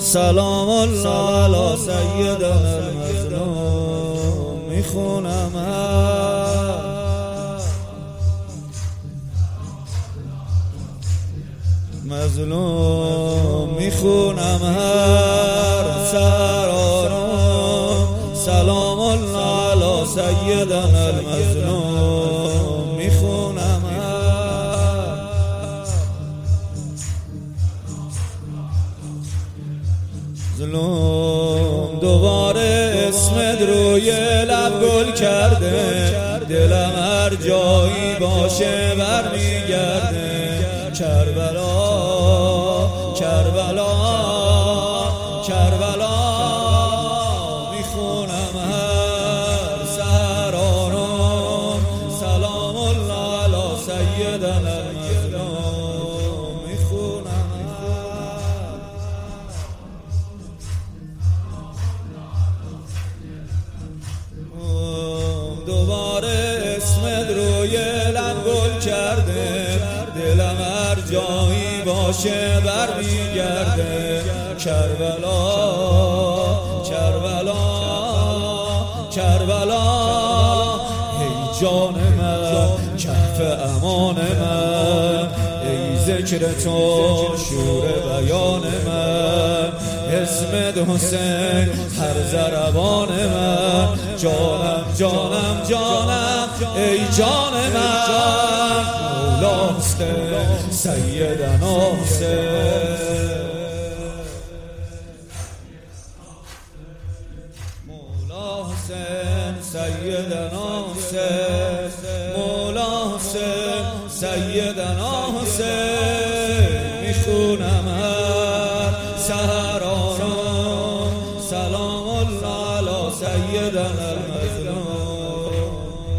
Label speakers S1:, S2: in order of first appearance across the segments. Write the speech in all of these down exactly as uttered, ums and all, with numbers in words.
S1: سلام الله علی سیدنا المظلوم. میخونم مظلوم، میخونم هر سرارم. سلام الله علی سیدنا المظلوم. میخونم مظلوم. دوباره اسمت روی لب گل کرده، دلم هر جایی باشه برمیگرده. کربلا کربلا کربلا، میخونم هر سرارم. سلام الله علی سیدنا المظلوم. میخونم دوباره اسمت روی لب گل کرده، دلم هر جایی باشه برمیگرده. کربلا کربلا کربلا، ای جان من کف امان من، ای ذکر تو شور بیان من. اسمت حسین هر ضربان من. جانم جانم جانم ای جان من، مولا حسین سیدنا حسین. مولا حسین سیدنا حسین. مولا حسین سیدنا حسین. میخونم هر سحرانم. سلام الله علی سیدنا المظلوم.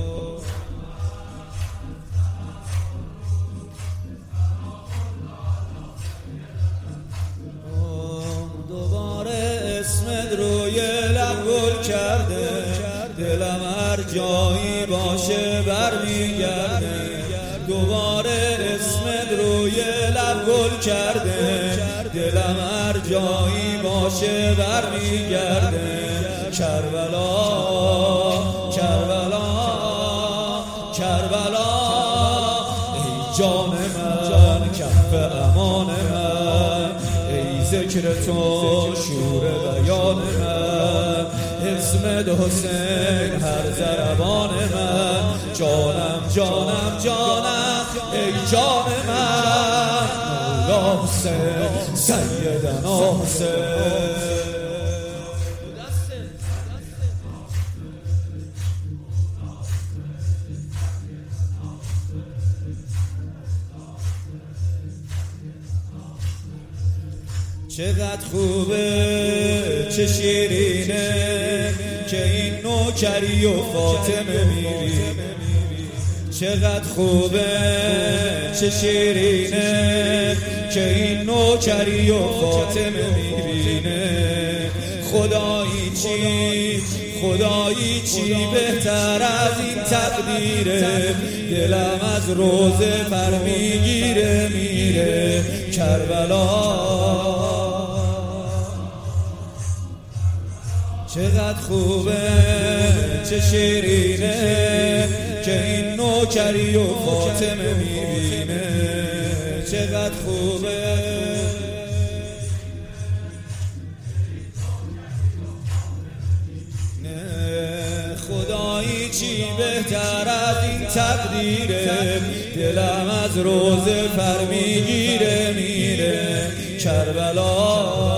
S1: دوباره اسمت روی لب گل کرده، دلم هر جایی باشه برمیگرده. دوباره اسمت روی لب گل کرده، دلم هر جایی باشه برمیگرده. کربلا کربلا کربلا، ای جان من کف امان من، ای ذکر تو شور بیان من. اسمت حسین هر ضربان من. جانم جانم جانم ای جان من، مولا حسین سیدنا حسین. چقدر خوبه چه شیرینه که این نوکری و فاطمه میبینه. چقدر خوبه چه شیرینه که این نوکری و فاطمه میبینه. خدایی چی خدایی چی بهتر از این تقدیره. دلم از روزه پر میگیره میره. کربلا چقدر خوبه چه شیرینه که این نوکری و فاطمه میبینه. چقدر خوبه خدایی چی بهتر از این تقدیره. دلم از روزه پر میگیره میره. کربلا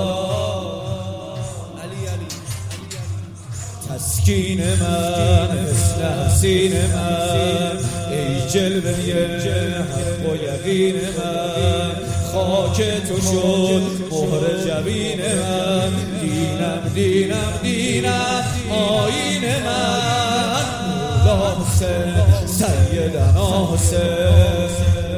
S1: تسکین من مثل حسین من، ای جلوه حق و یقین من. خاک تو شد مهر جبین من. دینم دینم دینم آیین من. مولا حسین سیدنا حسین.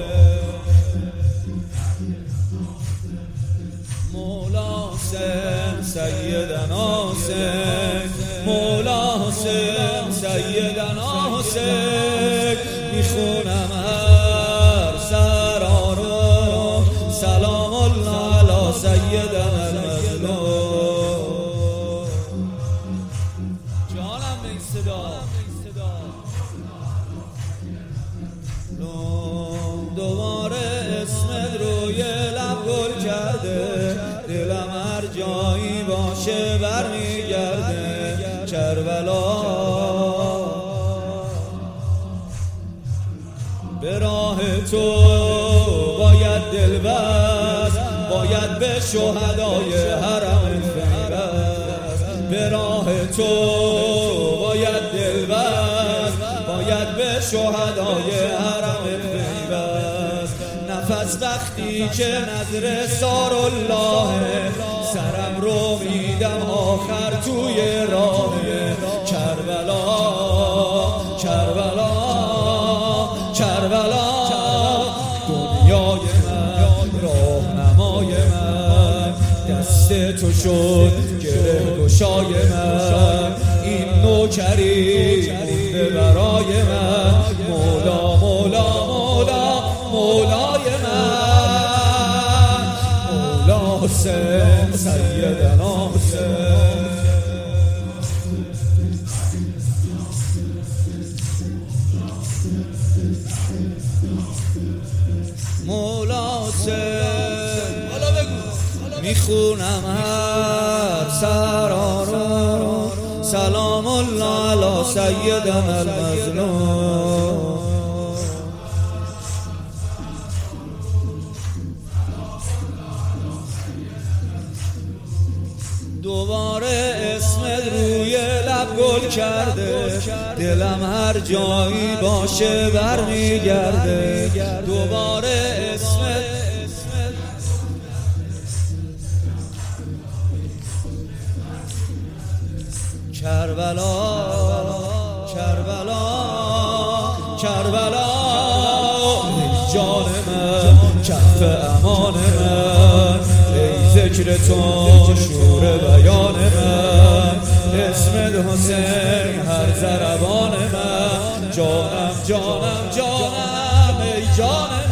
S1: مولا حسین سیدنا حسین. مولا حسین سیدنا حسین. میخونم هر سرارم. سلام الله علی سیدنا المظلوم. دوباره اسمت روی لب گل کرده، دلم هر جایی باشه برمیگرده. کربلا به راه تو باید دل بست، باید به شهدای حرم پیوست. به راه تو باید دل بست، باید به شهدای حرم پیوست. نفس وقتی که نظر سار الله، سرم رو میدم آخر توی راه. کربلا کربلا کربلا دنیای من، راهنمای من، دست تو شد گره گشای من. این نوکری مونده برای من، مولا مولا مولا مولای من. مولا حسین سیدنا حسین. مولا حسین میخونم هر سرارو، سلام الله علی سیدنا المظلوم. دوباره اسمت روی لب گل کرده، دلم هر جایی باشه برمیگرده. دوباره اسمت کربلا کربلا کربلا ای جان من، کف امان من، ای ذکر تو شور بیان من. اسمت حسین هر ضربان من، جانم جانم جانم ای جان